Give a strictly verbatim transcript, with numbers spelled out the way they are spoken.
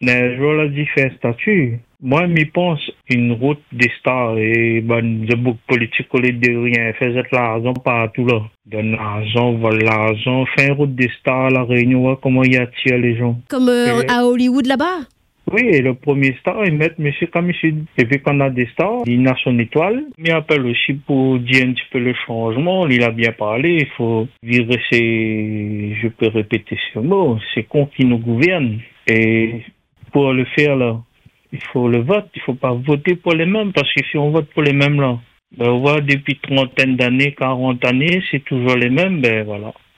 Mais je vois la différence statut. Moi, je pense une route des stars et ben, de beaucoup politique au lieu de rien. Faisait l'argent partout là. Donne l'argent, vole l'argent. Fait une route des stars à la Réunion, comment il attire les gens. Comme euh, Et- à Hollywood là-bas. Oui, et le premier star, ils mettent Monsieur Kamichid. Et puis quand on a des stars, il a son étoile. Il appelle aussi pour dire un petit peu le changement. Il a bien parlé. Il faut virer ces, je peux répéter ce mot, ces cons qui nous gouvernent. Et pour le faire là, il faut le vote. Il faut pas voter pour les mêmes parce que si on vote pour les mêmes là, ben on voit depuis trentaine d'années, quarante années, c'est toujours les mêmes. Ben voilà.